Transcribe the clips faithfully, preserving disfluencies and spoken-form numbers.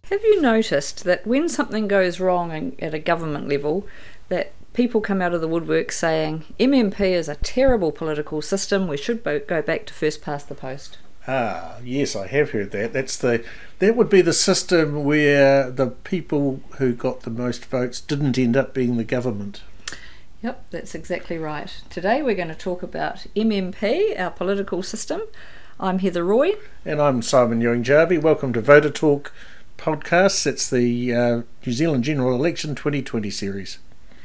Have you noticed that when something goes wrong at a government level, that people come out of the woodwork saying M M P is a terrible political system, we should bo- go back to first past the post? Ah, yes, I have heard that. That's the that would be the system where the people who got the most votes didn't end up being the government. Yep, that's exactly right. Today we're going to talk about M M P, our political system. I'm Heather Roy. And I'm Simon Ewing-Jarvie. Welcome to Voter Talk Podcasts. It's the uh, New Zealand General Election twenty twenty series.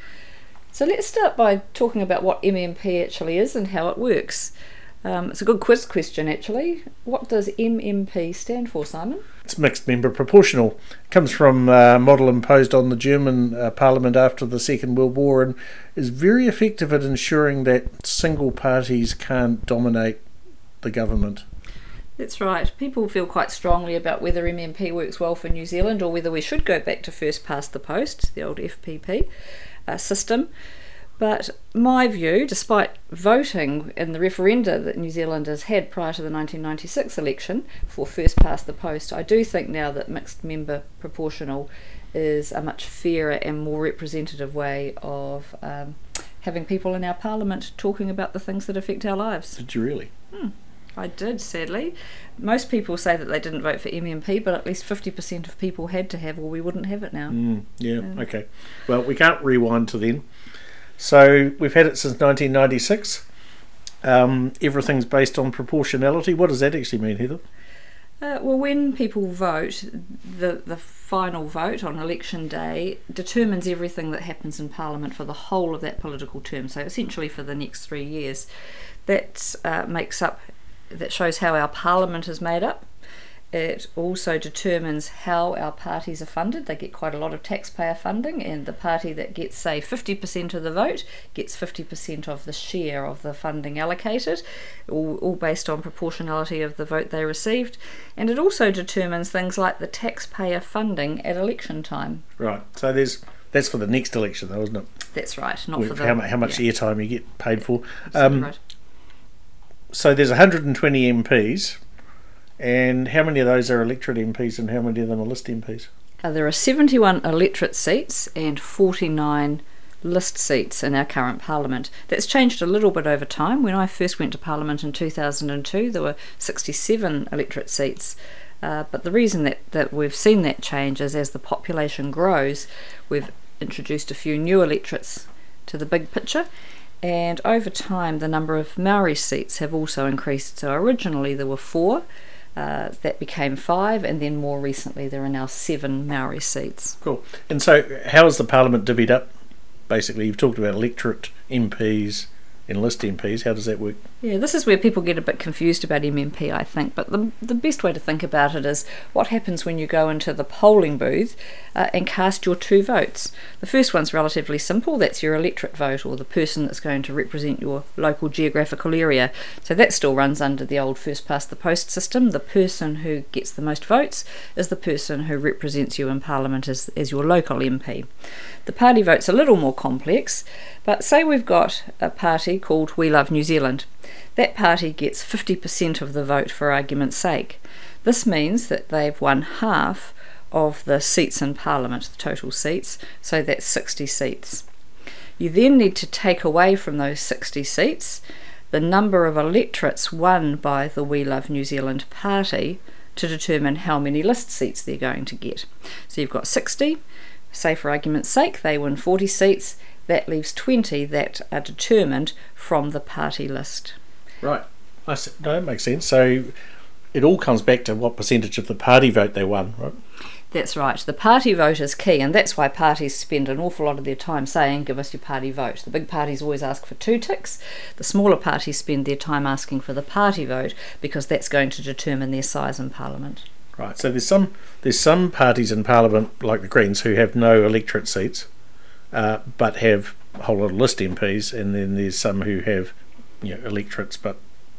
So let's start by talking about what M M P actually is and how it works. Um, it's a good quiz question, actually. What does M M P stand for, Simon? It's mixed member proportional. It comes from a model imposed on the German uh, Parliament after the Second World War and is very effective at ensuring that single parties can't dominate the government. That's right. People feel quite strongly about whether M M P works well for New Zealand or whether we should go back to first past the post, the old F P P uh, system. But my view, despite voting in the referenda that New Zealanders had prior to the nineteen ninety-six election for first past the post, I do think now that mixed member proportional is a much fairer and more representative way of um, having people in our parliament talking about the things that affect our lives. Did you really? Hmm. I did, sadly. Most people say that they didn't vote for M M P, but at least fifty percent of people had to have, or we wouldn't have it now. Mm, yeah, yeah, okay. Well, we can't rewind to then. So we've had it since nineteen ninety-six. Um, everything's based on proportionality. What does that actually mean, Heather? Uh, well, when people vote, the, the final vote on election day determines everything that happens in Parliament for the whole of that political term, so essentially for the next three years. That uh, makes up that shows how our parliament is made up. It also determines how our parties are funded. They get quite a lot of taxpayer funding, and the party that gets, say, fifty percent of the vote gets fifty percent of the share of the funding allocated, all, all based on proportionality of the vote they received. And it also determines things like the taxpayer funding at election time. Right, so there's that's for the next election though, isn't it? That's right, not With for the... How, how much yeah. airtime you get paid for. Um, right. So there's one hundred twenty M Ps, and how many of those are electorate M Ps and how many of them are list M Ps? Uh, there are seventy-one electorate seats and forty-nine list seats in our current Parliament. That's changed a little bit over time. When I first went to Parliament in two thousand two, there were sixty-seven electorate seats. Uh, but the reason that, that we've seen that change is as the population grows, we've introduced a few new electorates to the big picture. And over time, the number of Maori seats have also increased. So originally there were four, uh, that became five, and then more recently there are now seven Maori seats. Cool. And so how is the Parliament divvied up? Basically, you've talked about electorate M Ps and list M Ps. How does that work? Yeah, this is where people get a bit confused about M M P, I think. But the the best way to think about it is what happens when you go into the polling booth uh, and cast your two votes. The first one's relatively simple. That's your electorate vote, or the person that's going to represent your local geographical area. So that still runs under the old first past the post system. The person who gets the most votes is the person who represents you in Parliament as, as your local M P. The party vote's a little more complex, but say we've got a party called We Love New Zealand. That party gets fifty percent of the vote for argument's sake. This means that they've won half of the seats in Parliament, the total seats, so that's sixty seats. You then need to take away from those sixty seats the number of electorates won by the We Love New Zealand party to determine how many list seats they're going to get. So you've got sixty. Say for argument's sake they win forty seats, that leaves twenty that are determined from the party list. Right. I see. No, that makes sense. So it all comes back to what percentage of the party vote they won, right? That's right. The party vote is key, and that's why parties spend an awful lot of their time saying, give us your party vote. The big parties always ask for two ticks. The smaller parties spend their time asking for the party vote because that's going to determine their size in Parliament. Right, so there's some there's some parties in Parliament, like the Greens, who have no electorate seats, uh, but have a whole lot of list M Ps, and then there's some who have, you know, electorates but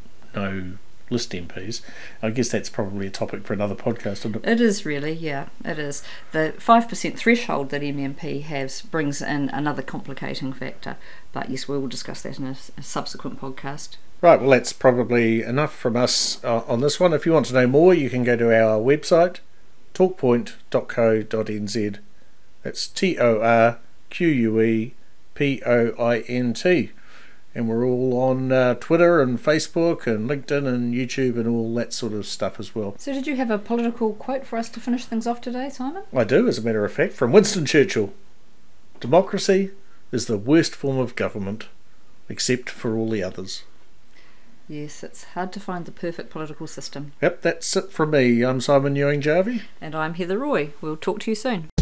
no list M Ps. I guess that's probably a topic for another podcast, isn't it? It is really, yeah, it is. The five percent threshold that M M P has brings in another complicating factor, but yes, we will discuss that in a, a subsequent podcast. Right, well that's probably enough from us uh, on this one. If you want to know more, you can go to our website, torquepoint dot co dot n z. That's T O R Q U E P O I N T. And we're all on uh, Twitter and Facebook and LinkedIn and YouTube and all that sort of stuff as well. So did you have a political quote for us to finish things off today, Simon? I do, as a matter of fact, from Winston Churchill. Democracy is the worst form of government, except for all the others. Yes, it's hard to find the perfect political system. Yep, that's it from me. I'm Simon Ewing Jarvie. And I'm Heather Roy. We'll talk to you soon.